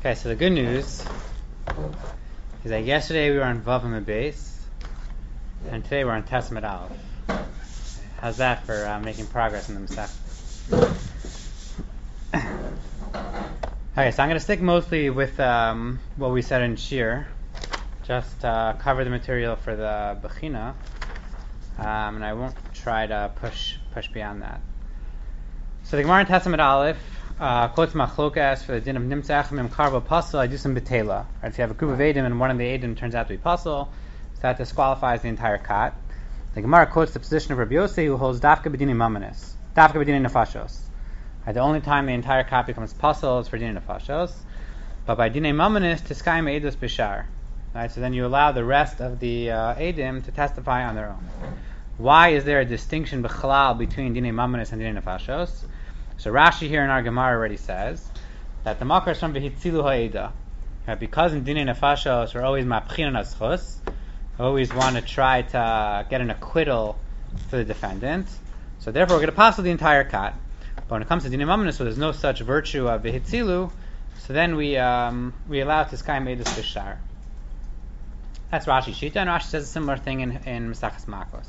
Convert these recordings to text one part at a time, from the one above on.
Okay, so the good news is that yesterday we were on Vav Amud Beis, and today we're on Tesmet Aleph. How's that for making progress in the Masech? Okay, so I'm going to stick mostly with what we said in Shir, just cover the material for the Bechina, and I won't try to push beyond that. So the Gemara in Tesmet Aleph quotes Machlokas for the din of Nimtzach Mim Karbo Pasul. I do some Betela. Right, if you have a group of Eidim and one of the Eidim turns out to be Pasul, so that disqualifies the entire kat. The Gemara quotes the position of Rabbi Yossi, who holds Dafka B'dini Mamanis, Dafka B'dini Nefashos. Right, the only time the entire kat becomes Pasul is for Dini Nefashos, but by Dini Mamanis, Tiskayim Eidos Bishar. Right, so then you allow the rest of the Eidim to testify on their own. Why is there a distinction b'chalal between Dini Mamanis and Dini Nefashos? So Rashi here in our Gemara already says that the makar is from v'hitzilu ha'eda. Because in Dinei Nefashos we're always mapchin aschus, always want to try to get an acquittal for the defendant. So therefore we're going to pass the entire kat. But when it comes to Dinei Mamanis, so there's no such virtue of v'hitzilu, so then we allow Tiskayim Eidos Bishar. That's Rashi Shita, and Rashi says a similar thing in Mesachas Makos.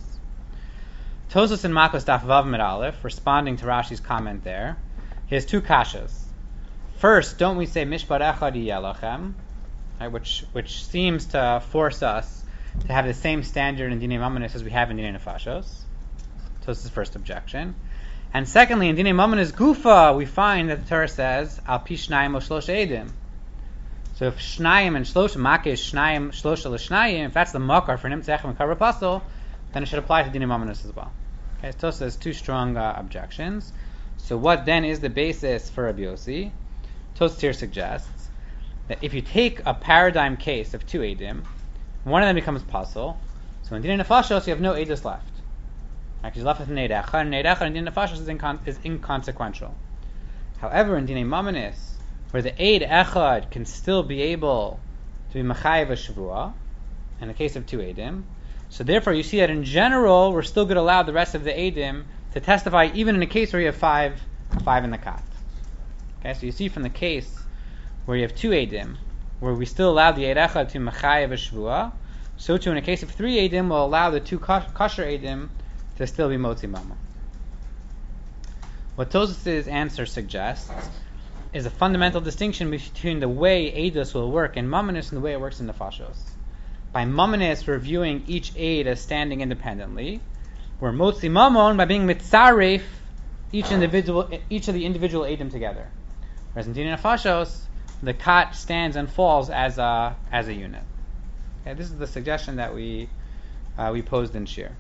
Tosfos in Makos Daf Vav Amud Aleph, responding to Rashi's comment there, he has two kashas. First, don't we say Mishpat Echad Yelachem, right, which seems to force us to have the same standard in Dinei Mamanis as we have in Dinei Nefashos? Tosfos' first objection. And secondly, in Dinei Mamanis Gufa, we find that the Torah says Al Pi Shnayim O Shlosh Eidim. So if Shnayim and Shlosh Makish Shnayim Shlosh L'Shnayim, if that's the makar for Nimtzach and Karba Pasul, then it should apply to Dinei Mamanis as well. Okay, so Tosfos has two strong objections. So what then is the basis for Rabbi Yossi? Tosfos here suggests that if you take a paradigm case of two Eidim, one of them becomes Pasul, so in Dinei Nefashos you have no Eidos left. Actually, you're left with an Eid Echad, and Eid Echad in Dinei Nefashos is inconsequential. However, in Dinei Mamanis, where the Eid Echad can still be able to be Mechayev a Shavua, in the case of two Eidim, so therefore you see that in general we're still going to allow the rest of the Eidim to testify even in a case where you have five in the kat. Okay, so you see from the case where you have two Eidim, where we still allow the Eid Echad to Mechayev a Shavua, so too in a case of three Eidim we'll allow the two kosher Eidim to still be Motzi Mama. What Tosfos' answer suggests is a fundamental distinction between the way Eidos will work in Mamanis and the way it works in Nefashos. By Mamanis, we're viewing each Eid as standing independently. We're Motzi Mamon by being Mitzaref each of the individual Eidim together. Whereas in Dinei Nefashos, the kat stands and falls as a unit. Okay, this is the suggestion that we posed in Shir.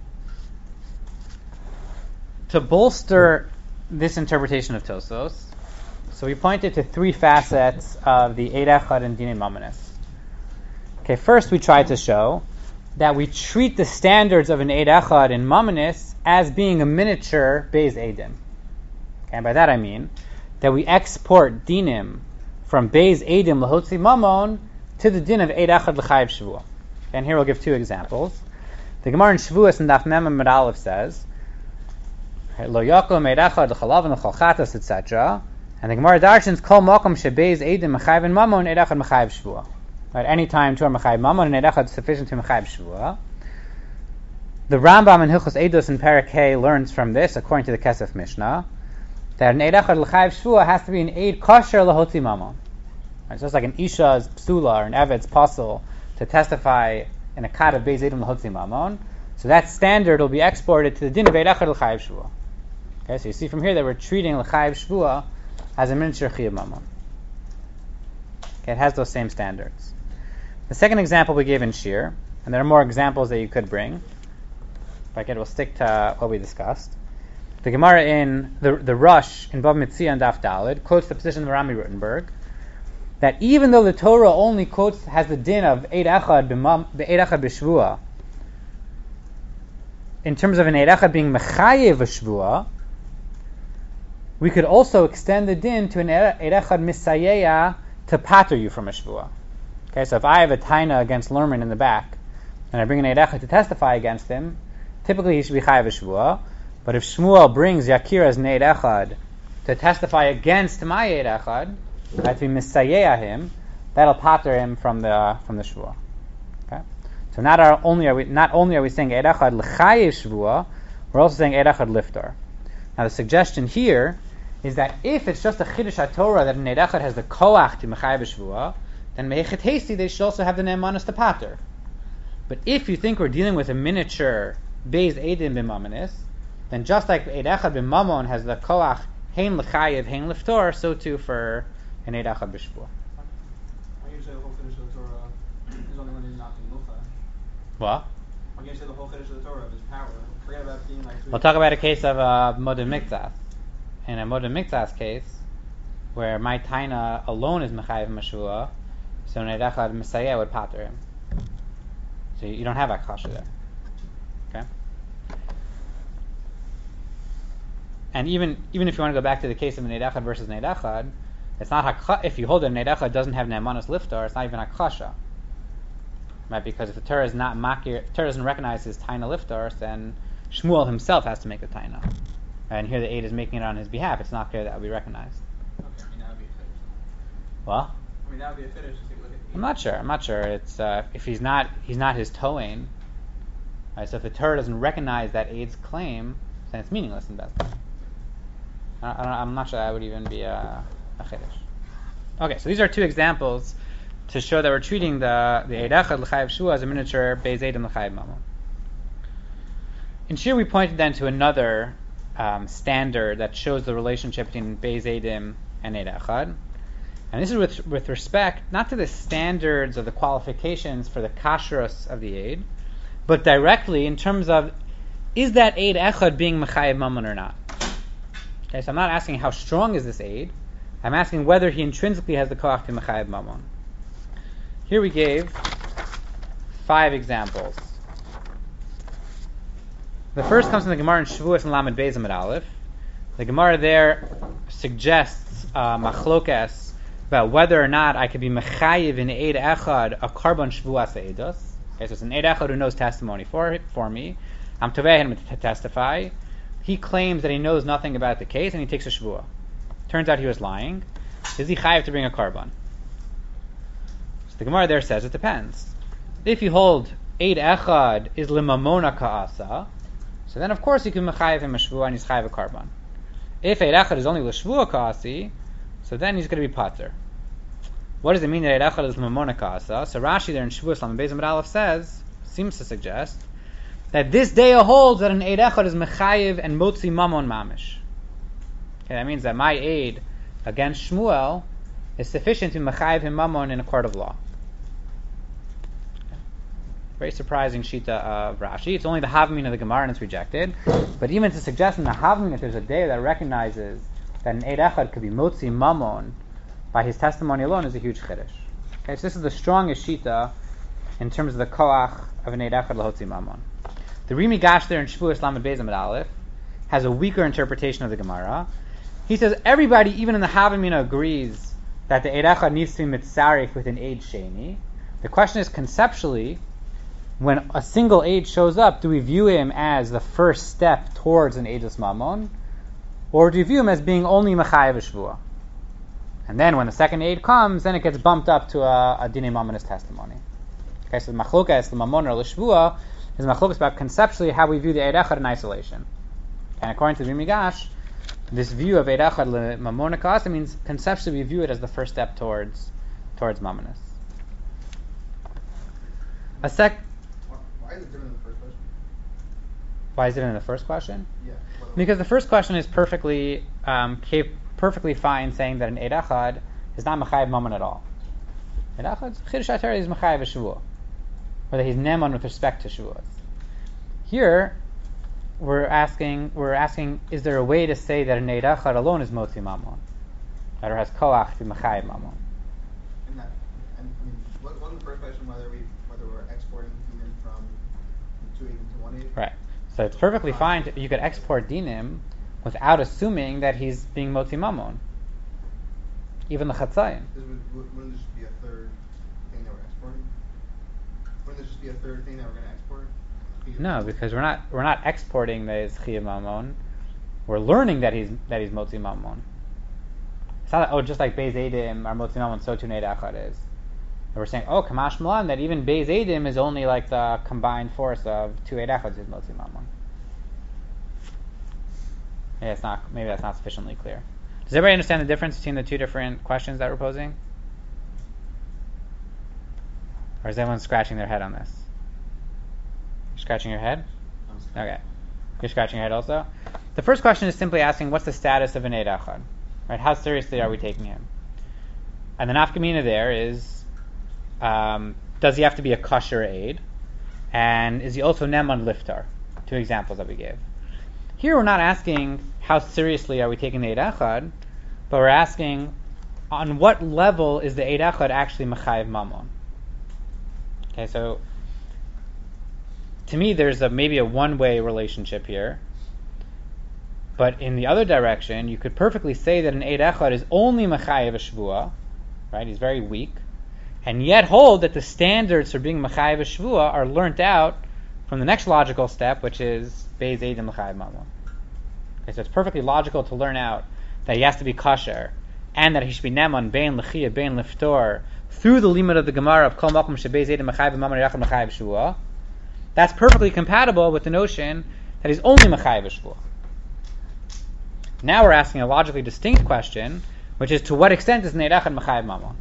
To bolster this interpretation of Tosfos, so we pointed to three facets of the Eid Echad and Dinei Mamanis. Okay, first we tried to show that we treat the standards of an Eid Echad in Mamanis as being a miniature Beis Eidim. Okay, and by that I mean that we export dinim from Beis Eidim L'Hotzi Mamon to the din of Eid Echad L'Chayev Shavua. And here we'll give two examples. The Gemara in Shavuos in Daf Mem Amud Aleph says, Lo Yakom Eid Echad L'Chalav and L'Chalchatas, etc. And the Gemara darshans Kol Mokom Shebeis Eidim Mechayev and Mamon Eid Echad Mechayev Shavua. At any time, two are Mechayev Mamon and Eid Echad is sufficient to Mechayev Shavua. The Rambam in Hilchos Eidos in Perek Hey learns from this, according to the Kesef Mishnah, that an Eid Echad L'Chayev Shavua has to be an Eid Kosher L'Hotzi Mamon. Right, so it's like an Isha's Psula or an Eved's Pasul to testify in a kat of Beis Eidim L'Hotzi Mamon. So that standard will be exported to the din of Eid Echad L'Chayev Shavua. Okay, so you see from here that we're treating L'Chayev Shavua as a miniature Chiyuv Mamon. Okay, it has those same standards. The second example we gave in Shir, and there are more examples that you could bring, but again we'll stick to what we discussed. The Gemara in the Rush in Bava Metzia and Daf Daled quotes the position of Rami Rutenberg that even though the Torah only has the din of Eid Echad b'Shvua, in terms of an Eid Echad being Mechayev a Shvua, we could also extend the din to an Eid Echad Misayeya to pater you from a Shvua. Okay, so if I have a taina against Lerman in the back, and I bring an Eid Echad to testify against him, typically he should be chayav a Shvua. But if Shmuel brings Yakir as an Eid Echad to testify against my Eid Echad, right, to be misayeh him, that'll pater him from the shvua. Okay, so not only are we saying eid echad l'chayiv shvua, we're also saying eid echad liftar. Now the suggestion here is that if it's just a chiddush haTorah that an eid echad has the koach to mechayiv shvua, then meichet hesti they should also have the ne'emanos to pater. But if you think we're dealing with a miniature beis eidim b'mamanis, then just like eid echad b'mamon has the koach hein l'chayiv hein liftar, so too for an eid echad b'shvua. Why can't you say the whole chiddush of the Torah is only when he's not being milcha? What? Why can't you say the whole chiddush of the Torah of his power? Forget about being like. We'll talk about a case of modem mikzas. In a modem mikzas case, where my taina alone is mechayiv mashua, so an eid echad misayeh would pater him. So you don't have akasha there. Okay. And even if you want to go back to the case of an eid echad versus an eid echad, it's not if you hold that an eid echad doesn't have ne'emanos liftar, it's not even akasha. Right? Because if the Torah is not makir, Torah doesn't recognize his taina liftar, then Shmuel himself has to make the taina. And here the aid is making it on his behalf. It's not clear that will be recognized. Okay, I mean that would be a chiddush. Well, I mean that would be a chiddush. I'm not sure. It's if he's not his toain. Right? So if the Torah doesn't recognize that aid's claim, then it's meaningless in best. I'm not sure that would even be a chiddush. Okay, so these are two examples to show that we're treating the eid echad l'chayiv shua as a miniature beis eidim l'chayiv mamon. In Shir, we pointed then to another standard that shows the relationship between beis eidim and eid echad, and this is with respect not to the standards of the qualifications for the kashrus of the aid, but directly in terms of is that aid echad being mechayiv mamon or not. Okay, so I'm not asking how strong is this aid. I'm asking whether he intrinsically has the koach to mechayiv mamon. Here we gave 5 examples. The first comes from the Gemara in Shavuos and Lamed Beis Amud Aleph. The Gemara there suggests machlokas about whether or not I could be mechayiv in eid echad a carbon shvuas eidos. Okay, so it's an eid echad who knows testimony for me. I'm tovei him to testify. He claims that he knows nothing about the case and he takes a shvua. Turns out he was lying. Is he chayiv to bring a carbon? The Gemara there says it depends. If you hold eid echad is limamona ka'asa, so then of course you can mechayiv him a shvua and he's chayiv a carbon. If eid echad is only l'shvua ka'asi, so then he's going to be pater. What does it mean that eid echad is limamona ka'asa? So Rashi there in Shavuos Lamed Beis Amud Aleph seems to suggest that this day holds that an eid echad is mechayiv and motzi mamon mamish. Okay, that means that my aid against Shmuel is sufficient to mechayiv him mamon in a court of law. Very surprising shita of Rashi. It's only the Havmin of the Gemara and it's rejected. But even to suggest in the Havmin that there's a day that recognizes that an eid echad could be motzi mamon by his testimony alone is a huge chiddush. Okay, so this is the strongest shita in terms of the koach of an eid echad lahotzi mamon. The Rimi Gash there in Shavuos Lamed Beis Amud Aleph has a weaker interpretation of the Gemara. He says everybody, even in the Havmin, agrees that the eid echad needs to be mitzarif with an eid sheni. The question is conceptually, when a single aid shows up, do we view him as the first step towards an eidus mamon, or do you view him as being only mechayiv shvua? And then when the second aid comes, then it gets bumped up to a dinei mamonis testimony. Okay, so the machlokas, the mamon or l'shvua, is machlokas about conceptually how we view the eid echad in isolation. And according to the Rimigash, this view of eid echad l'mamon ka'asa means conceptually we view it as the first step towards mamonis. Why is it different than the first question? Why is it in the first question? Yeah. Because the first question is perfectly fine, saying that an eid echad is not mechayiv mamon at all. Eid echad chiddush haTorah is mechayiv shvua, or that he's neman with respect to shvuas. Here, we're asking, is there a way to say that an eid echad alone is motzi mamon, that or has koach to mechayiv mamon? Wasn't the first question whether we're exporting dinim from 2 to 1 Right. So it's perfectly fine. You could export dinim without assuming that he's being motzi mamon. Even the chatzayim. Wouldn't this just be a third thing that we're exporting? Wouldn't this just be a third thing that we're going to export? No, because we're not exporting that he's chiyuv mamon. We're learning that he's motzi mamon. It's not like, just like Beis Edim are Motzi Mamon, so too Neid Echad is. And we're saying, Kamash Malan, that even Beis Edim is only like the combined force of two Neid Echads is Motzi Mamon. Yeah, maybe that's not sufficiently clear. Does everybody understand the difference between the two different questions that we're posing? Or is everyone scratching their head on this? You're scratching your head? Okay. You're scratching your head also? The first question is simply asking, what's the status of an Eid Echad? Right? How seriously are we taking him? And the nafkamina there is, does he have to be a kosher aid? And is he also neman liftar? Two examples that we gave. Here we're not asking how seriously are we taking the Eid Echad, but we're asking on what level is the Eid Echad actually mechayev mamon? Okay, so to me there's maybe a one-way relationship here, but in the other direction you could perfectly say that an Eid Echad is only mechayev a shvua, right? He's very weak, and yet hold that the standards for being mechayev a shvua are learnt out from the next logical step, which is Beis Edim mechayev mamon. Okay, so it's perfectly logical to learn out that he has to be kosher, and that he should be neman bein lechiyah bein liftor through the limit of the Gemara of kol makom shebeis edim mechayev mamon yachad mechayev shvua. That's perfectly compatible with the notion that he's only mechayev shvua. Now we're asking a logically distinct question, which is to what extent is Neid Echad mechayev mamon?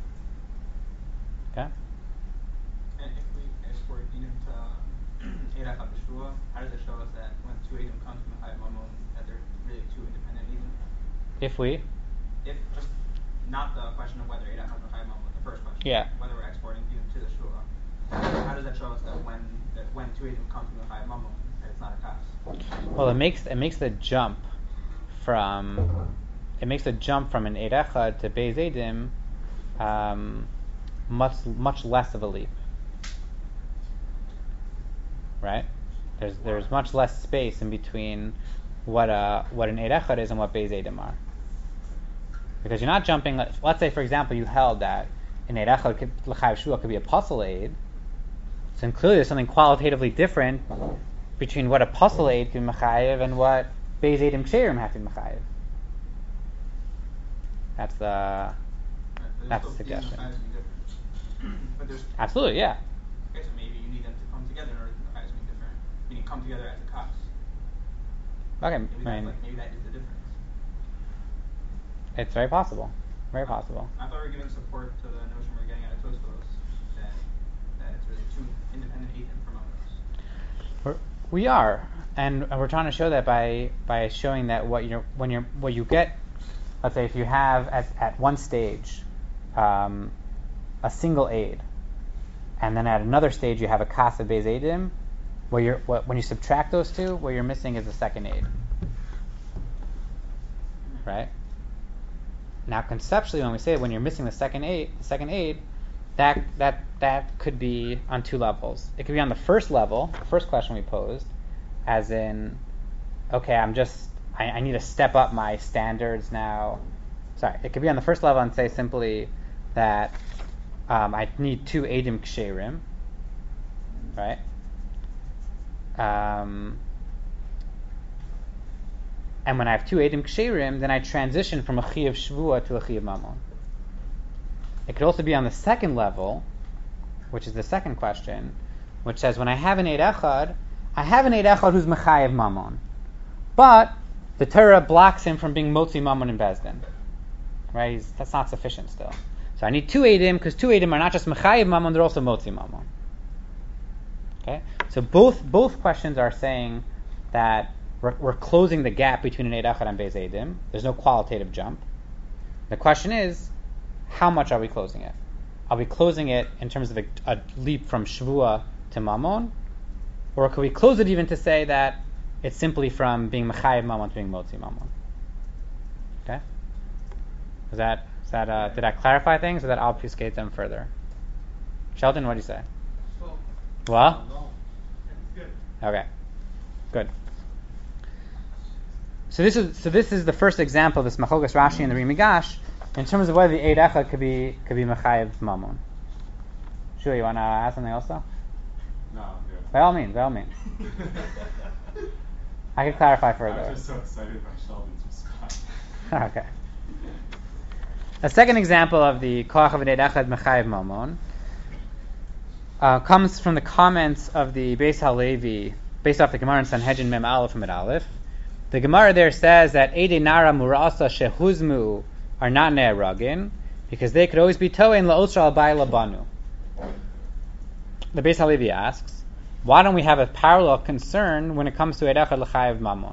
Okay. And if we export Edom to Eid Echad b'shvua, how does it show us that when two Edom come to mechayev mamon that they're really two independent Edom? If Just not the question of whether Eid Echad mechayev mamon, but the first question. Yeah. Whether we're exporting Edom to the shvua. How does that show us that when two Edom come to mechayev mamon, that it's not a kas? Well, it makes the jump from an Eid Echad to Beis Edim much less of a leap, right? There's much less space in between what an Eid Echad is and what Beis Edim are, because you're not jumping. Let's say, for example, you held that an Eid Echad l'chayev shvua could be a puzzle aid. So clearly, there's something qualitatively different between what a puzzle aid can be mechayev and what Beis Edim ksherim have to be mechayev. That's the suggestion. But there's Absolutely, yeah. Okay, so maybe you need them to come together in order for the chayes to be different. Meaning come together as a kas. Okay, Maybe that is the difference. It's very possible. Very possible. I thought we were giving support to the notion we're getting out of Tosfos that it's really two independent Edom from others. We are, and we're trying to show that by showing that what you get. Let's say if you have at one stage a single aid, and then at another stage you have a kas of Beis Edim, when you subtract those two, what you're missing is the second aid. Right? Now conceptually, when we say when you're missing the second aid, that could be on two levels. It could be on the first level, the first question we posed, as in, okay, I need to step up my standards now. Sorry, it could be on the first level and say simply that I need two Edim Ksherim, right? And when I have two Edim Ksherim, then I transition from a Chiyav Shvua to a Chiyav Mamon. It could also be on the second level, which is the second question, which says when I have an Eid Echad, I have an Eid Echad who's Mechayev Mamon, but the Torah blocks him from being Motzi Mamon in Bezdin. Right? That's not sufficient still. So I need two Eidim, because two Eidim are not just Mechayev Mamon, they're also Motzi Mamon. Okay? So both questions are saying that we're closing the gap between an Eid Echad and Beis Edim. There's no qualitative jump. The question is, how much are we closing it? Are we closing it in terms of a leap from Shvua to Mamon? Or could we close it even to say that it's simply from being Mechayev Mamon to being Motzi Mamon? Okay? Did that clarify things, or that obfuscate them further? Sheldon, what do you say? Well? No. It's good. Okay. Good. So this is the first example of this Machogas Rashi and the Rimigash in terms of whether the Eid Echad could be Mechayev Mamon. Sure, you want to ask something else though? No, I'm good. By all means. I can clarify further. I was just so excited by Sheldon's response. Okay. A second example of the koach of an eid echad mechayev mamon comes from the comments of the Beis Halevi, based off the Gemara in Sanhedrin Mem Aleph Mid Aleph. The Gemara there says that eidei nara murasa shehuzmu are not ne'eragin because they could always be toein la'osra al-bay labanu. The Beis Halevi asks, why don't we have a parallel concern when it comes to eid echad l'chayev mamon?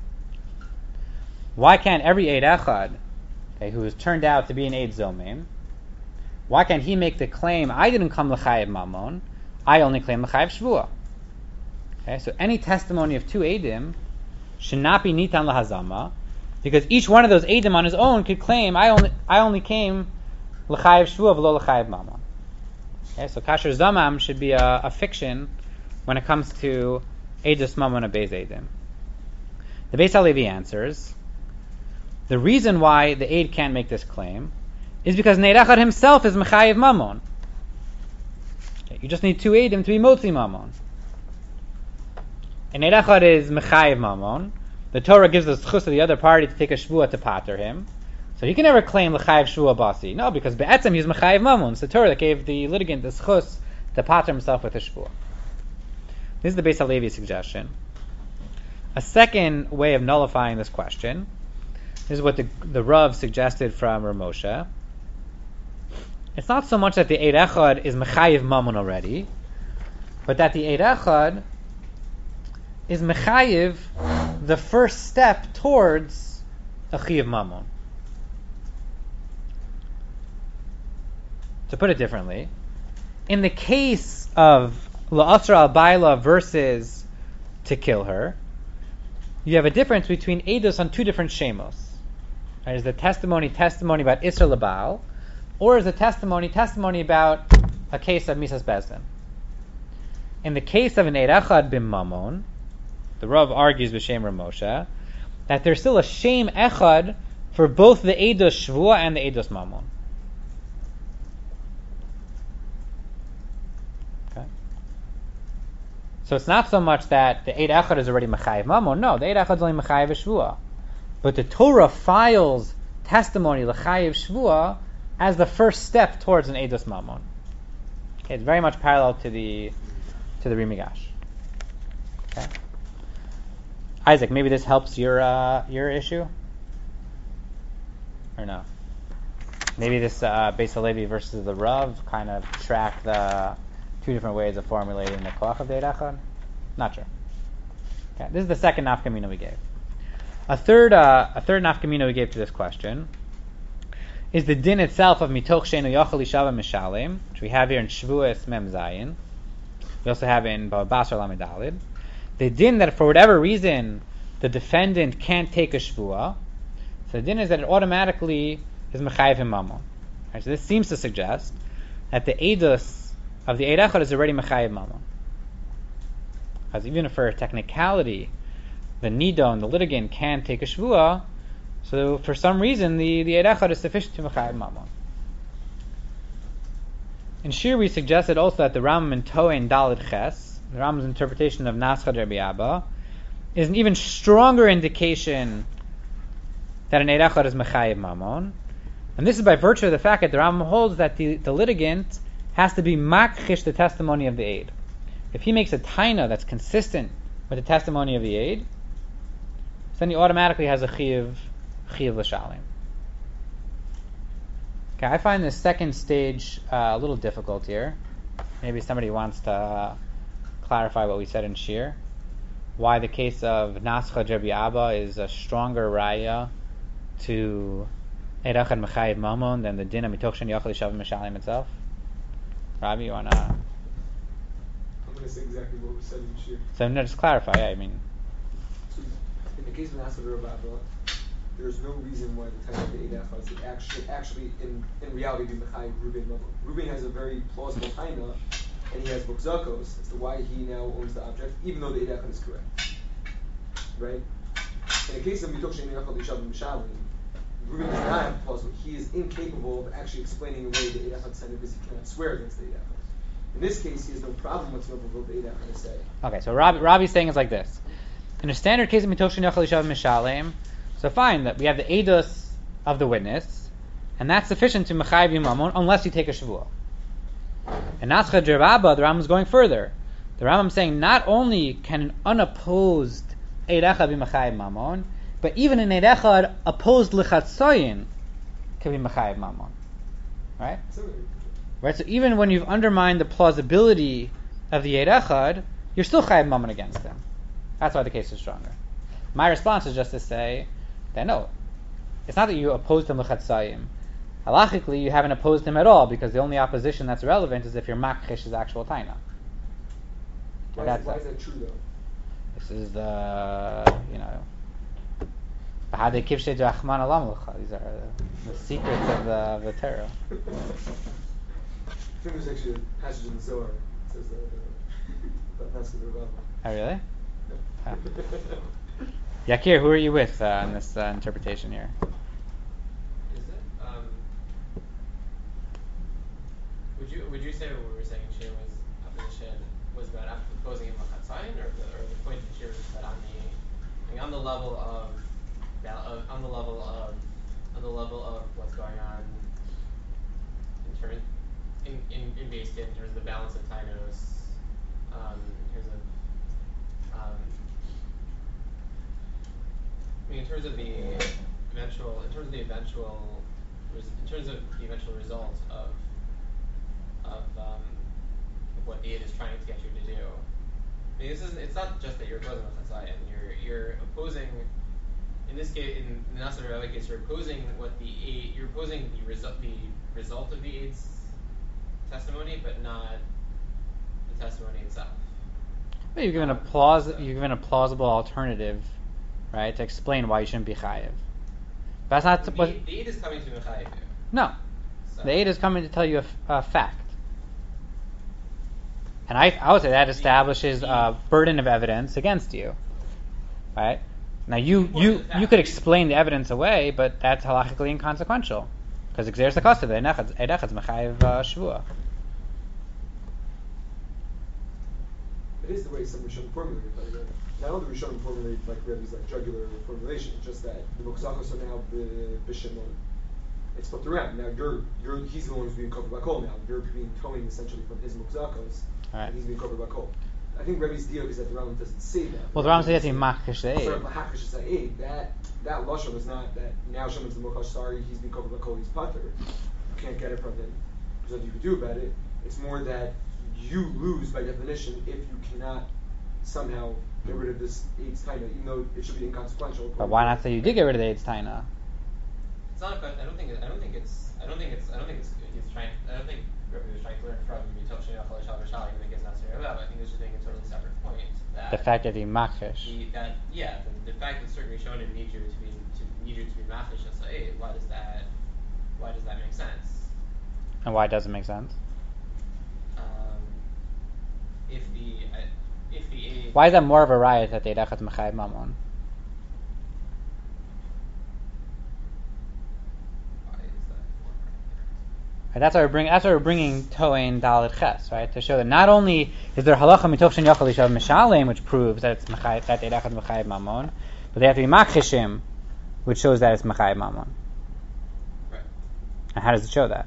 Why can't every eid echad, who has turned out to be an eid zomim, why can't he make the claim, I didn't come l'chayev mamon, I only claim l'chayev shvua? Okay, so any testimony of two eidim should not be nitan lahazama, because each one of those eidim on his own could claim, I only came l'chayev shvua v'lo l'chayev mamon. Okay, so kasher zamam should be a fiction when it comes to eidus mamon abeis eidim. The Beis Halevi answers, the reason why the eid can't make this claim is because Neid Echad himself is mechayev mamon. Okay, you just need two eidim to be motzi mamon. And Neid Echad is mechayev mamon. The Torah gives the schus to the other party to take a shvua to pater him. So he can never claim l'chayev shvua basi. No, because be'etzem he's mechayev mamon. It's the Torah that gave the litigant the schus to pater himself with a shvua. This is the Beis Halevi suggestion. A second way of nullifying this question is what the Rav suggested from Rav Moshe. It's not so much that the eid echad is mechayev mamon already, but that the eid echad is mechayev the first step towards a chiyav mamon. To put it differently, in the case of la'asra al-baila versus to kill her, you have a difference between eidos on two different shemos. Right? Is the testimony about Isra Labal, or is the testimony about a case of Misas Bezdin? In the case of an Eid Echad bim Mamon, the Rav argues b'Shem Rav Moshe that there's still a Shem Echad for both the Eidos Shvua and the Eidos Mamon. Okay? So it's not so much that the Eid Echad is already Mechayev Mamon. No, the Eid Echad is only Mechayev Shvua. But the Torah files testimony l'chayev shvua as the first step towards an eidos mamon. Okay, it's very much parallel to the Rimigash. Okay. Isaac, maybe this helps your issue, or no? Maybe this Beis Halevi versus the Rav kind of track the two different ways of formulating the koach of the Eid Echad. Not sure. Okay, this is the second nafkamina we gave. A third nafkamina we gave to this question is the din itself of mitoch sheinu yochel ishava mishalim, which we have here in Shavuos Mem Zayin. We also have in Bava Basra Lamed Daled. The din that for whatever reason the defendant can't take a shvua, so the din is that it automatically is mechayev him mamon. Right, so this seems to suggest that the edus of the Eid Echad is already mechayev mamon. Because even for technicality, the nidon, the litigant, can take a shvua, so for some reason the Eid Echad is sufficient to mechayev mamon. In Shir we suggested also that the Rambam in Toin Daled Ches, the Rambam's interpretation of Naschad Rabbi Abba, is an even stronger indication that an Eid Echad is mechayev mamon, and this is by virtue of the fact that the Rambam holds that the litigant has to be makchish the testimony of the Eid. If he makes a taina that's consistent with the testimony of the Eid, then he automatically has a chiyav l'shalim. Okay, I find this second stage a little difficult here. Maybe somebody wants to clarify what we said in Shir. Why the case of Naschad Rabbi Abba is a stronger raya to Eid Echad Mechayev Mamon than the din of Mitoch Shen Yochel Yishav Mishalim itself. Rabbi, you wanna? I'm going to say exactly what we said in Shir. So no, just clarify. Yeah, I mean. So in the case of Naschad Rabbi Abba, there's no reason why the time of the Eid Echad should actually in reality be Mechayev Ruben Mamon. Ruben has a very plausible taina, and he has Bukzakos as to why he now owns the object, even though the Eid Echad is correct. Right? In the case of Mitoch Shein Yochel Yishav Mishalim, Ruben does not have plausible. He is incapable of actually explaining away the Eid Echad sign because he cannot swear against the Eid Echad. In this case, he has no problem whatsoever with what the Eid Echad is saying. Okay, so Rabbi's saying it's like this. In a standard case of Mitoch Shein Yochel Yishav Mishalim, so fine, that we have the edus of the witness, and that's sufficient to mechayiv mamon unless you take a shvuah. And Nascha Rabba, the Rambam is going further. The Rambam is saying not only can an unopposed Eid Echad be mechayiv mamon, but even an Eid Echad opposed lichatzoyin can be mechayiv mamon. Right? Right. So even when you've undermined the plausibility of the Eid Echad, you're still chayiv mamon against him. That's why the case is stronger. My response is just to say that no, it's not that you opposed him l'chatzayim. Halachically, you haven't opposed him at all because the only opposition that's relevant is if your makhish is actual taina. Why is that true though? This is the Bahadei kivshei d'achman alam l'cha. These are the secrets of the Torah. I think there's actually a passage in the Zohar that says that that's the Rebbe. Oh really? Huh. Yakir, who are you with in this interpretation here? Is it? Would you say what we were saying in Shir was about opposing him l'chatzayin, or the point in Shir was that on the level of what's going on in base in terms of the balance of tainos, in terms of the eventual result of what the aid is trying to get you to do. I mean, it's not just that you're opposing l'chatzayin. You're opposing, in this case, in the Nasser Rebbe case, you're opposing the result of the aid's testimony, but not the testimony itself. Well, you've given a plausible alternative, right, to explain why you shouldn't be chayiv. That's not the aid is coming to mechayiv. No, so. The aid is coming to tell you a fact, and I would say that establishes a burden of evidence against you, right? Now you could explain the evidence away, but that's halachically inconsequential because exeris hakasa the eid echad mechayiv shvuah. It is the way some Rishonim formulate it, by the way. Not all the Rishonim formulate like Rebbe's like jugular formulation, it's just that the Mokzakos are now b'shimon. It's flipped around. Now he's the one who's being covered by kol now. You're being towing essentially from his Mokzakos, and he's being covered by kol. I think Rebbe's deal is that the Rambam doesn't say that. Well, the Rambam says that machash the aid. That lashon is not that now someone's the mochash. Sorry, he's being covered by kol. He's pater. You can't get it from him. There's nothing you can do about it. It's more that you lose by definition if you cannot somehow get rid of this AIDS taina, even though it should be inconsequential. But why not say you did get rid of the AIDS taina? It's not. I don't think Rebbe was trying to learn from Yitzchak Shneimach Chalash Havashal even against Nasser Rebbe. I think this is making a totally separate point. The fact that he machish. The fact that certain Rishonim need you to be machish and say, why does that make sense? And why does it make sense? If the aid. Why is that more of a riot that they dachat mechayiv mamon? Right, that's why we're bringing Toein Dalet Ches, right? To show that not only is there halacha mitoch shen yochel lishav mishalem, which proves that it's mechayiv, that eidachat mechayiv mamon, but they have to be makchishim, which shows that it's mechayiv mamon. Right. And how does it show that?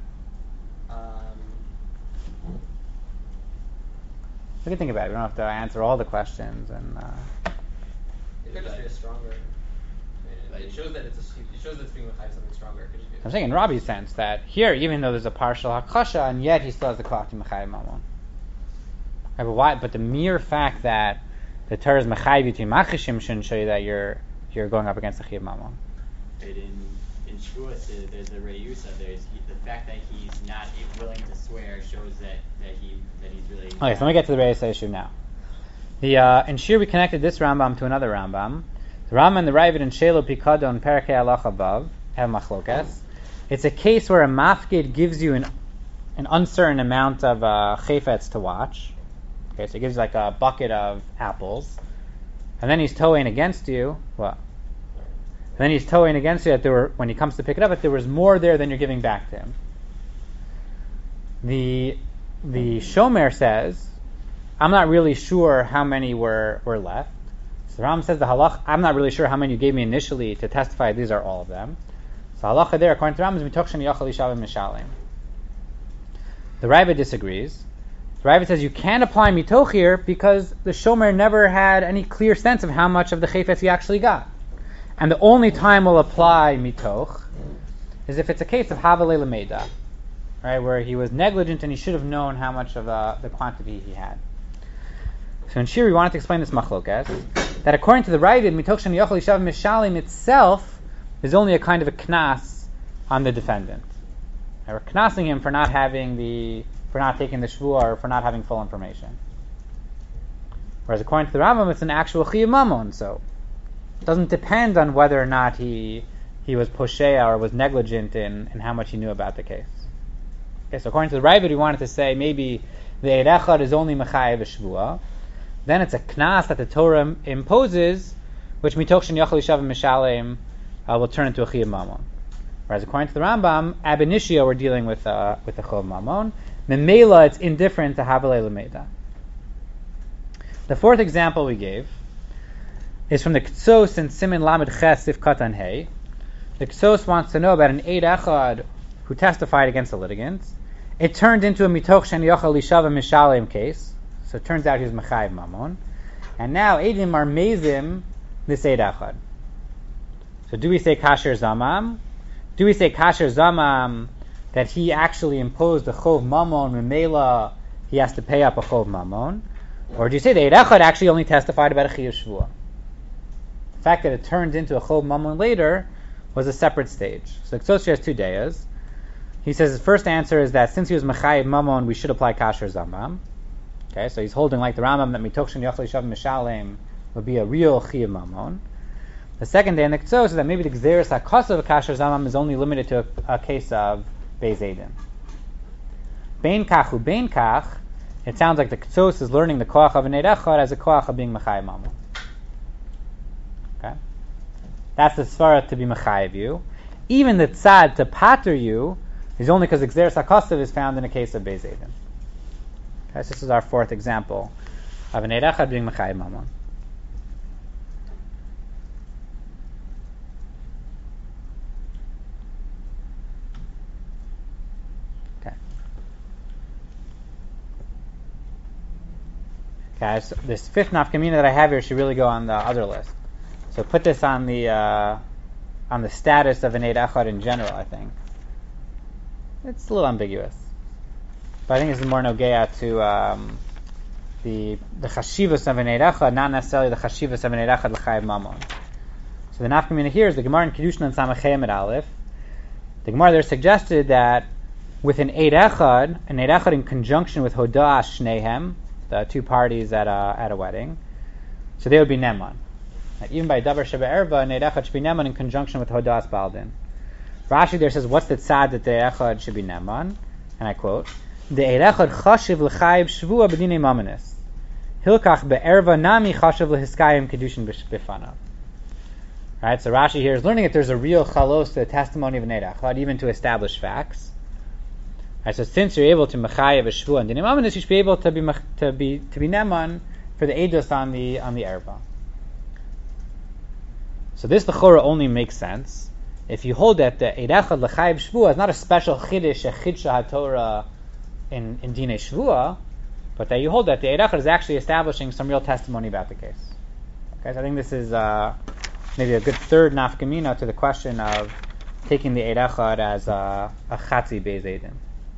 We can think about it. We don't have to answer all the questions. And it could just be a stronger. It shows that it's being mechayiv something stronger. I'm saying in Rabbi's sense that here, even though there's a partial hakasha, and yet he still has the clock to mechayiv mamon. Right, but why? But the mere fact that the Torah is mechayiv between machishim shouldn't show you that you're going up against the chiyuv mamon. In Shavuos, there's the reyusa. There's the fact that he's not willing to swear shows that he's really. Okay, so let me get to the reyusa issue now. In Shir we connected this Rambam to another Rambam. The Rambam and the Ravid in Shelo Pikadon Perkei Halach above have machlokas. It's a case where a mafkid gives you an uncertain amount of chayfetz to watch. Okay, so he gives you like a bucket of apples, and then he's towing against you. What? And then he's towing against you that when he comes to pick it up, that there was more there than you're giving back to him. The Shomer says, I'm not really sure how many were left. So Ram says the halach, I'm not really sure how many you gave me initially to testify these are all of them. So halacha there, according to Rambam, is mitoch sheni yachal ishav mishalim. The Raiva disagrees. The Raiva says you can't apply mitoch here because the shomer never had any clear sense of how much of the chayfetz he actually got. And the only time we'll apply mitoch is if it's a case of havalei lemeda, right, where he was negligent and he should have known how much of the quantity he had. So in Shir, we wanted to explain this machlokas, that according to the Raiva, mitoch sheni yachal ishav mishalim itself is only a kind of a knas on the defendant. And we're knasing him for not taking the shvuah or for not having full information. Whereas according to the Rambam, it's an actual chiyuv mamon, so it doesn't depend on whether or not he was poshea or was negligent in how much he knew about the case. Okay, so according to the Raiva, we wanted to say maybe the eid echad is only mechayev shvuah. Then it's a knas that the Torah imposes, which mitoch shen yachal yishav mishalem will turn into a chiyuv mamon. Whereas according to the Rambam, ab initio we're dealing with a chiyuv mamon. Memela, it's indifferent to havalei lemeda. The fourth example we gave is from the Ktsos in Siman Lamed Ches Sif Katan Hey. The Ktsos wants to know about an eid echad who testified against a litigant. It turned into a mitoch shen yachal yishav mishalem case. So it turns out he was mechayev mamon. And now Eidim are mezim this eid echad. So do we say kasher zamam? Do we say kasher zamam that he actually imposed a chov mamon, memela he has to pay up a chov mamon? Or do you say the eid echad actually only testified about a chiyuv shvuah? The fact that it turned into a chov mamon later was a separate stage. So Ktsos has two deyas. He says his first answer is that since he was mechayev mamon, we should apply kasher zamam. Okay, so he's holding like the Rambam that mitoch shen yachal yishav mishalem would be a real chiyuv mamon. The second day in the Ktsos is that maybe the gzeres hakosav of kasher zamam is only limited to a case of beis edin. Bein kach u bein kach, it sounds like the Ktsos is learning the koach of an eid echad as a koach of being mechayev mamon. Okay, that's the svara to be mechayev you. Even the tzad to pater you is only because the gzeres hakosav is found in a case of beis edin. Okay, so this is our fourth example of an eid echad being mechayev mamon. Okay, so this fifth nafkamina that I have here should really go on the other list. So put this on the status of an eid echad in general. I think it's a little ambiguous, but I think this is more nogeya to the chashivas of an eid echad, not necessarily the chashivas of an eid echad l'chayev mamon. So the nafkamina here is the Gemara in Kiddushin and Samachem at Aleph. The Gemara there suggested that with an eid echad in conjunction with hoda'as shnehem, the two parties at a wedding, so they would be neman. Like even by davar sheba erva, an eid echad should be neman in conjunction with hodas baldin. Rashi there says, what's the tzad that the eid echad should be neman? And I quote, the eid echad chashiv l'chayev shvua b'dinei mamanis. Hilkach be'erva nami chashiv l'hiskayim kedushin b'fanav. Right, so Rashi here is learning that there's a real chalos to the testimony of an eid echad, even to establish facts. Right, so since you're able to mechayev a shvuah and dinei mamanis, you should be able to be neman for the eidos on the erva. So this l'chora only makes sense if you hold that the eid echad l'chayev shvuah is not a special chiddush, a chidsha haTorah in dinei shvuah, but that you hold that the eid echad is actually establishing some real testimony about the case. Okay, so I think this is maybe a good third nafkamina to the question of taking the eid echad as a chatzi beis edin.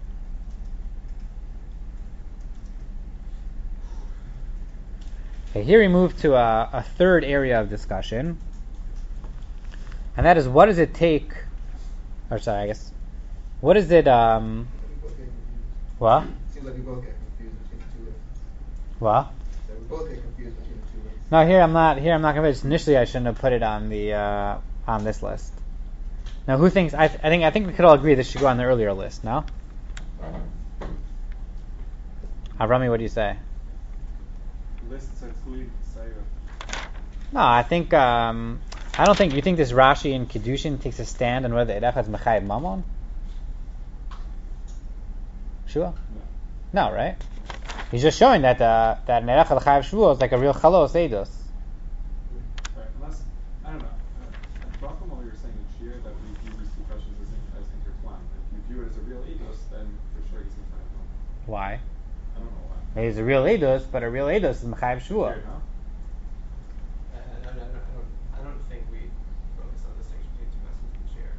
Okay, here we move to a third area of discussion, and that is what does it take, what is it, What? Seems like we both get confused between the two lists. What? So we both get confused between the two lists. No, here I'm not convinced. Initially I shouldn't have put it on the on this list. Now who thinks, I think we could all agree this should go on the earlier list, no? Rami, what do you say? Lists include Saira. No, I think I don't think you think this Rashi in Kiddushin takes a stand on whether the eid echad is mechayev mamon. Sure. No, right? He's just showing that that an eid echad l'chayev shvuah is like a real chalos eidos. Right, unless, I don't know. At Bracham, while you were saying in Shir that we use these two view it as a real eidos, then for sure he's Mechayev Mamon. Why? I don't know why. He's a real eidos, but a real eidos is Mechayev Shua. Fair enough. I don't think we focus on the distinction between two messages and share.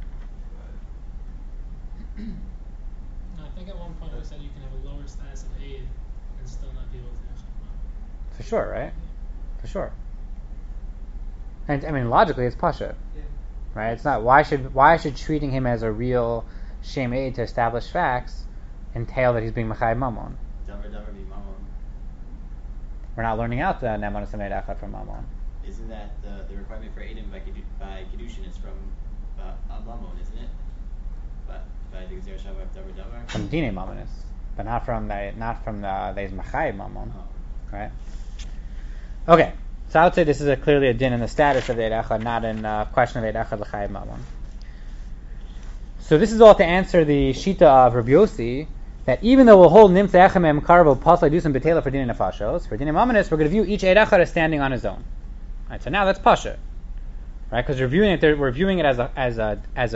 No, I think at one point we said you can have a lower status of aid and still not deal with the Yeshua. For sure, right? For sure. And I mean, logically, it's pasha, Yeah. right? It's not why should treating him as a real shame aid to establish facts entail that he's being Mechayev Mamon? Davar be Mamon. We're not learning out the Ne'emanus Emet Echad from Mamon. Isn't that the requirement for Edom by Kedushin is from a Mamon, isn't it? But by the Gzer Shavah of Davar. From Dinei Mamonis, but not from the he's Mechayev Mamon, Oh. right? Okay, so I would say this is clearly a din in the status of the Eid Echad, not in question of Eid Echad l'Chayev Mamon. So this is all to answer the Shita of Rabbi Yossi, that even though we'll hold Nimtza Echem Em Karvo Pasla Dusim Betela for Dinei Nefashos, for Dinei Mamonis, we're going to view each Eid Echad as standing on his own. Right, so now that's Pasha, right? Because we're viewing it as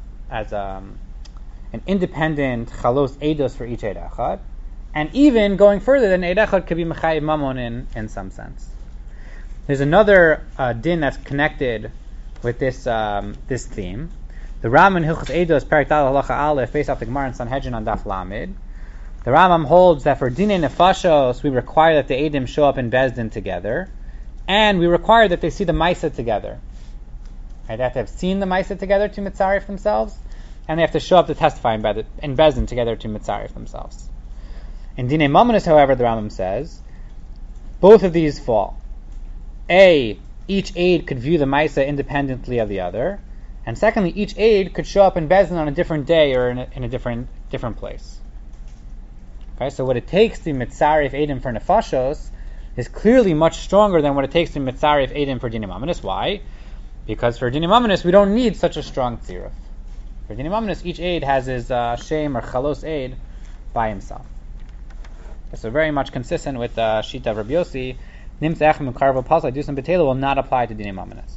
an independent Chalos Eidos for each Eid Echad, and even going further, then Eid Echad could be Mechayev Mamon in some sense. There's another din that's connected with this theme. The Ram in Hilchos Eidos, Perek Dal Halacha Aleph, based off the Gemara in Sanhedrin on Daf Lamed. The Rambam holds that for Dinei Nefashos, we require that the Eidim show up in Bezdin together, and we require that they see the Maisa together. Right? They have to have seen the Maisa together to Mitzaref themselves, and they have to show up to testify in Bezdin together to Mitzaref themselves. In Dinei Mamonis, however, the Rambam says, both of these fall. A, each aid could view the Maisa independently of the other, and secondly, each aid could show up in Bezdin on a different day or in a different place. Okay, so what it takes to Mitzaref Eidim for Nefashos is clearly much stronger than what it takes to Mitzaref Eidim for Dinei Mamonis. Why? Because for Dinei Mamonis, we don't need such a strong tziruf. For Dinei Mamonis, each aid has his shem or chalos aid by himself. Okay, so very much consistent with Shita of Rabbi Yossi, Nimtza Echem Karvo Pasla Dusim Betela will not apply to Dinei Mamonis.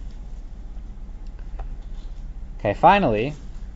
Okay, finally,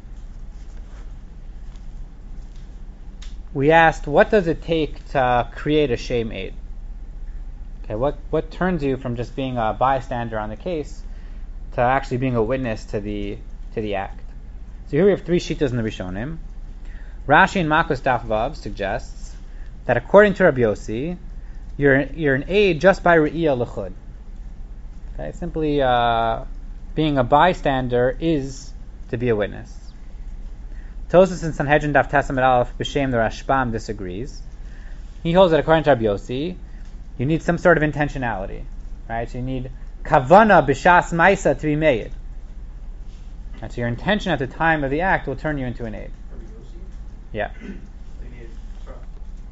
we asked, what does it take to create a shame aid? Okay, what turns you from just being a bystander on the case to actually being a witness to the act? So here we have three shitas in the Rishonim. Rashi and Makos Daf Vav suggests that according to Rabbi Yossi, you're an aid just by Re'iyah L'chud. Okay, simply being a bystander is to be a witness. Tosas in Sanhedrin Daf Tesam Aleph B'Shem the Rashbam disagrees. He holds that according to Rabbi Yossi, you need some sort of intentionality, right? So you need kavana b'shas maisa to be made. And so your intention at the time of the act will turn you into an aid. Rabbi Yossi? Yeah. They need trust.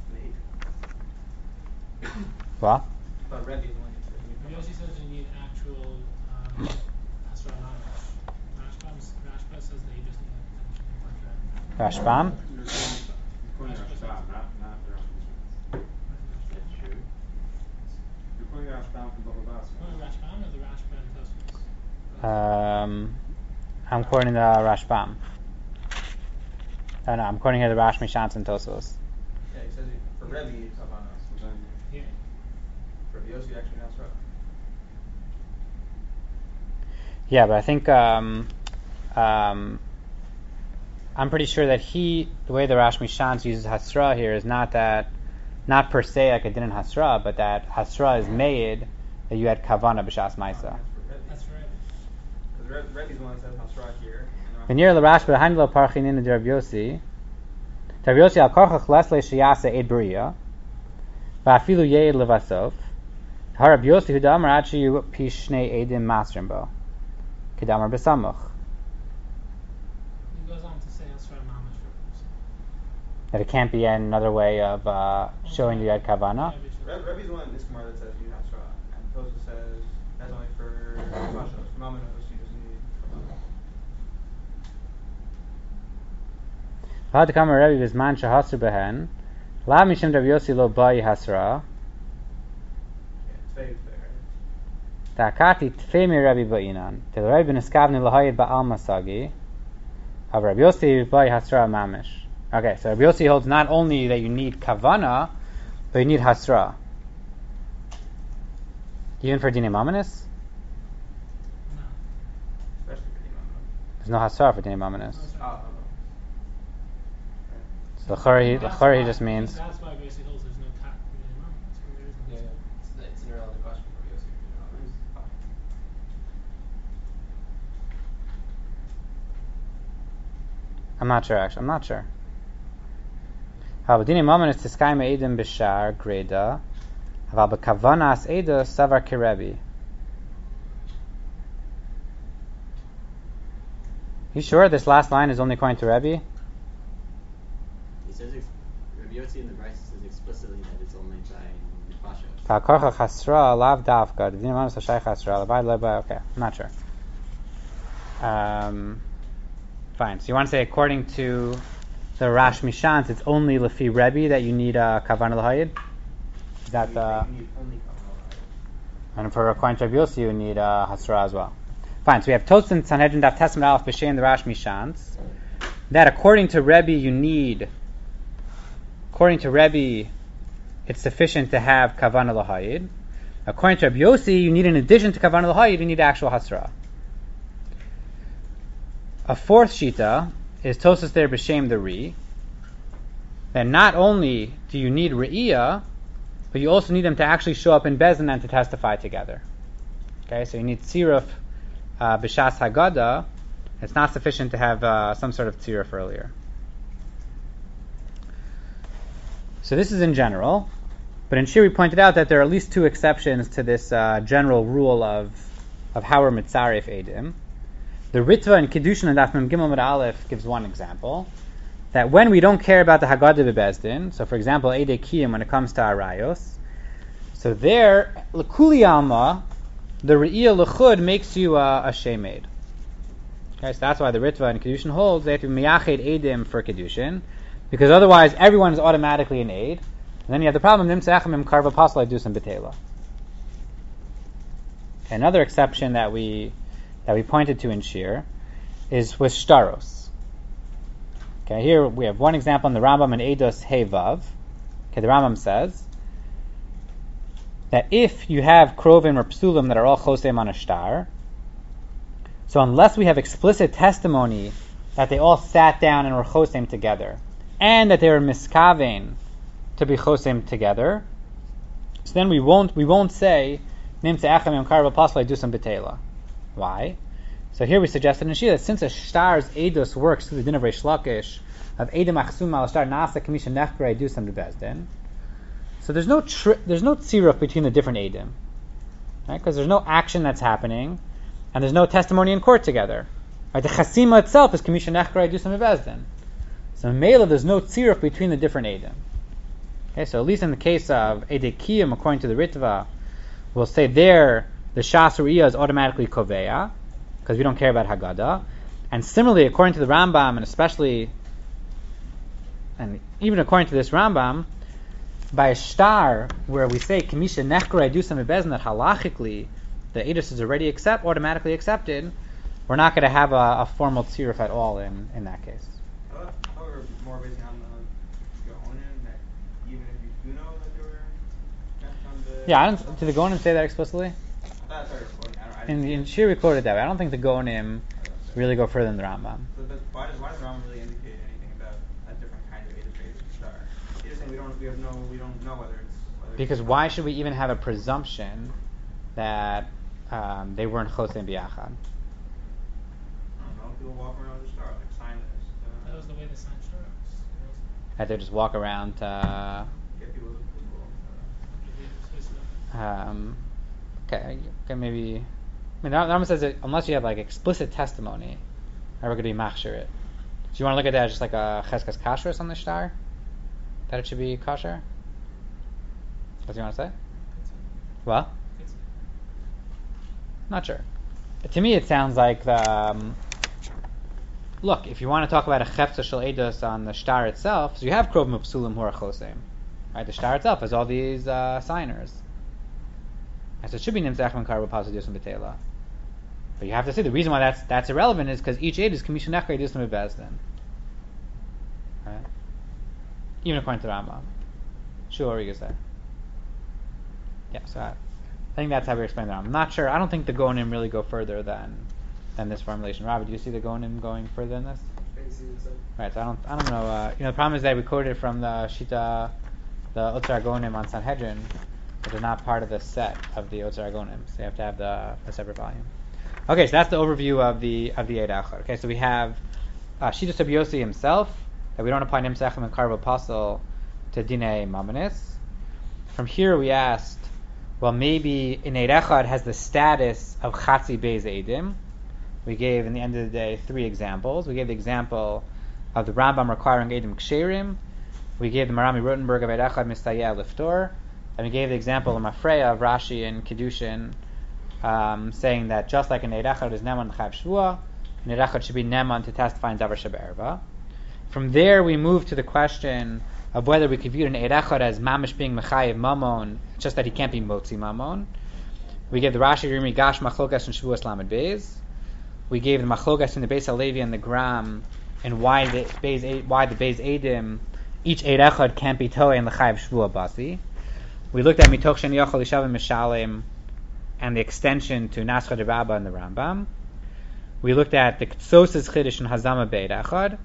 Well, But Rebbe is the one that says you need Yossi says you need actual Hasra Mamash. Rashba says that you just need intention. Rashbam. You're quoting Rashbam, not the Rashbam. That's true. You're quoting Rashbam from Bava Basra. Oh, Rashbam or the Rashba and Tosfos? I'm quoting the Rashbam. Oh no, I'm quoting here the Rash Mishans and Tosfos. Yeah, he says for Rebbe it's Kavanos. Yeah. For Rabbi Yossi actually not trust. Yeah, but I think I'm pretty sure that the way the Rash Mishans uses Hasra here is not per se like it did in Hasra, but that Hasra is made that you had Kavana B'Shas Maisa. That's right. Because Rebbe's the one that says Hasra here. V'nir l'Rash b'Hain lo Parchinin de Rabbi Yossi. Rabbi Yossi al Korchach Lesle Sheyasa Eid B'Riya V'afilu Yeid Levasof Ha Rabbi Yossi Hu Damar Achi Pi Shnei Eidim Masrim Bo Kedamar B'Samuch. He goes on to say Hasra Mamash for person. That it can't be another way of showing you had Kavana. Rebbe's the one in this Gemara that says you need Hasra. And Tosfos says that's only for Mashos. For Mamanos, you just need Had Kamar Rebbe Bizman Shahasr Behen La Mishim Rabbi Yossi Lo Bai Hasra Tfei is there. Ta'akati Tfei Mi Rebbe Ba'inan Tel Rebbe Niskavni Lahayid Ba'al Masagi Of Rabbi Yossi by Hasra Mamish. Okay, so Rabbi Yossi holds not only that you need kavana, but you need hasra. Even for Dinei Mamanis? No. Especially for Imam. There's no hasra for Dinei Mamanis. Oh. So the Chori just means. That's why basically holds there's no tat in the imam. That's where there is no Yeah, it's an irrelevant question for Yossi. I'm not sure actually. I'm not sure. However, Dinei Mamanis Tiskayim Eidim B'Shar Greda. However, Kavanas Eida Savar Kirebi. You sure this last line is only according to Rebbe? He says Rabbi Yossi in the Bryce says explicitly that it's only by Nefashos. Kalkorcha Chasra Lav Davka. The Dinei Mamanis Hashai Chasra Lavad Leba. Okay, I'm not sure. Fine. So you want to say according to the Rash Mishans, it's only Lefi Rebbe that you need a Kavan L'Hayid? Is that the? You need only Kavan. And for according to Rabbi Yossi, you need Hasra as well. Fine. So we have Tosfos in Sanhedrin Daf Tesman Aleph B'Shem the Rash Mishans that according to Rebbe you need. According to Rebbe, it's sufficient to have Kavan L'Hayid. According to Rabbi Yossi, you need in addition to Kavan L'Hayid, you need actual Hasra. A fourth shita is Tosfos there b'shem the Ri. That not only do you need Re'iyah, but you also need them to actually show up in Bezdin and to testify together. Okay, so you need Tziruf b'shas Haggadah. It's not sufficient to have some sort of Tziruf earlier. So this is in general, but in Shir we pointed out that there are at least two exceptions to this general rule of how we're mitzaref Eidim. The Ritva and Kiddushin and Daf Mem Gimel Mud Aleph gives one example, that when we don't care about the Haggadah Bebezdin, so for example, Eidei Kiyum when it comes to Arayos, so there, L'Kuli Alma, the Re'iyah L'Chud makes you a Shemed. Okay, so that's why the Ritva and Kiddushin holds they have to Miyached Eidim for Kiddushin, because otherwise everyone is automatically an Eid, and then you have the problem, Nimtze Echem Im Karva Pasla Dusam B'Tela. Another exception that we pointed to in Shir is with Shtaros. Okay, here we have one example in the Rambam in Eidos Hevav. Okay, the Rambam says that if you have Krovim or Psulim that are all Chosem on a Shtar, so unless we have explicit testimony that they all sat down and were Chosem together, and that they were Miskavein to be Chosem together, so then we won't say Nimtze Echem Yom Karva Pasla Dusam B'Tela. Why? So here we suggested in Shir that since a shtar's edus works through the din of Reish Lakish of edim achsum al shtar nasa kamisha nechkar edusam to bezdin, so there's no tziruf between the different edim, right? Because there's no action that's happening, and there's no testimony in court together. Right? The chasima itself is kamisha nechkar edusam to bezdin. So in Mela there's no tziruf between the different edim. Okay, so at least in the case of Eidei Kiyum, according to the Ritva, we'll say there the Shas Re'iyah is automatically Koveya, because we don't care about Haggadah. And similarly, according to the Rambam, and especially, and even according to this Rambam, by a shtar, where we say, Kamisha Nechkar Edusam B'Bezdin, that halachically, the edus is already automatically accepted, we're not going to have a formal tziruf at all in that case. However, more based on the Gaonim, that even if you do know that they were kept on the... Yeah, did the Gaonim say that explicitly? Sorry, In Shir we quoted that way. I don't think the Gaonim really go further than the Rambam. But why does the Rambam really indicate anything about a different kind of edus shtar? He's just saying we don't know whether it's... Because why should we even have a presumption that they weren't Chosem B'Yachad? I don't know, people walk around with a star, like sign this. That was the way the sign shtar was. That they just walk around Get people to okay, maybe... I mean, the Rambam says that unless you have like explicit testimony, we're going to be machshir it. Do you want to look at that as just like a cheskas kashrus on the shtar? That it should be kosher? What do you want to say? What? Not sure. To me, it sounds like the... look, if you want to talk about a chefza shel edus on the shtar itself, so you have krovim upsulim who are chosem. Right? The shtar itself has all these signers. And so it should be nimtzach and karba pasadus and betela. But you have to see the reason why that's irrelevant is because each aid is Kamisha Nechra Yidus Bezdin. Right? Even according to the Rambam. Sure, you say. Yeah, so I think that's how we explain the Rambam. I'm not sure. I don't think the Gonim really go further than this formulation. Robert, do you see the Gonim going further than this? Right, so I don't know. The problem is that we quoted from the Shita, the Otzar Gonim on Sanhedrin, which are not part of the set of the Otzar Gonim. So you have to have the separate volume. Okay, so that's the overview of the Eid Achar. Okay, so we have Shita Sabiosi himself, that we don't apply Nimsechem and Karbo Pasel to Dinei Mamanis. From here we asked, well, maybe in Eid Echad has the status of Chatzi Beis Eidim. We gave, in the end of the day, 3 examples. We gave the example of the Rambam requiring Eidim Ksherim. We gave the Marami Rotenberg of Eid Echad Mistayeh Liftor. And we gave the example of Mafreya of Rashi and Kedushin, saying that just like in Eid Echad is Neman Chav Shvua, in Eid Echad should be Neman to testify in Davar Shebe'erva. From there we move to the question of whether we could view an Eid Echad as Mamish being Mechayev Mamon, just that he can't be Motzi Mamon. We gave the Rashi Rimi Gash Machlokas and Shavuos Lamed Beis. We gave the Machlokas in the Beis Halevi and the Gram, and why the Beis Eidim, each Eid Echad can't be Toei and L'chayev Shvua Basi. We looked at Mitoch Shen Yochel Yishavim Mishalim and the extension to Nascha de Rabba and the Rambam. We looked at the Ktsosis Chiddush and Hazama Be'eid Echad.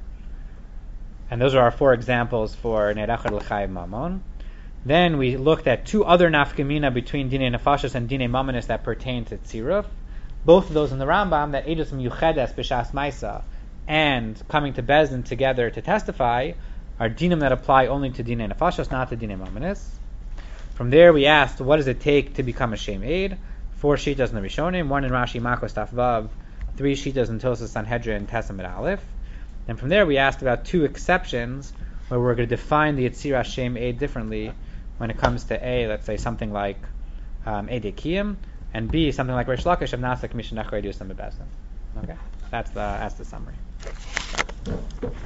And those are our 4 examples for Eid Echad L'chayev Mamon. Then we looked at 2 other nafkamina between Dinei Nefashos and Dinei Mamanis that pertain to Tziruf. Both of those in the Rambam, that Eidus Miyuchedes B'Shas Maisa and coming to Bezdin together to testify, are dinim that apply only to Dinei Nefashos, not to Dinei Mamanis. From there we asked, what does it take to become a Shem Eid? 4 shitas in the Rishonim, 1 in Rashi Makos Taf Vav, 3 shitas in Tosas Sanhedrin Tesamid Aleph. And from there we asked about 2 exceptions where we're going to define the Yetzirah Shem Eid differently when it comes to A, let's say something like Eidei Kiyum, and B, something like Reish Lakish of Nasa Kamisha Nechra Yidus Bezdin. Okay, that's the summary.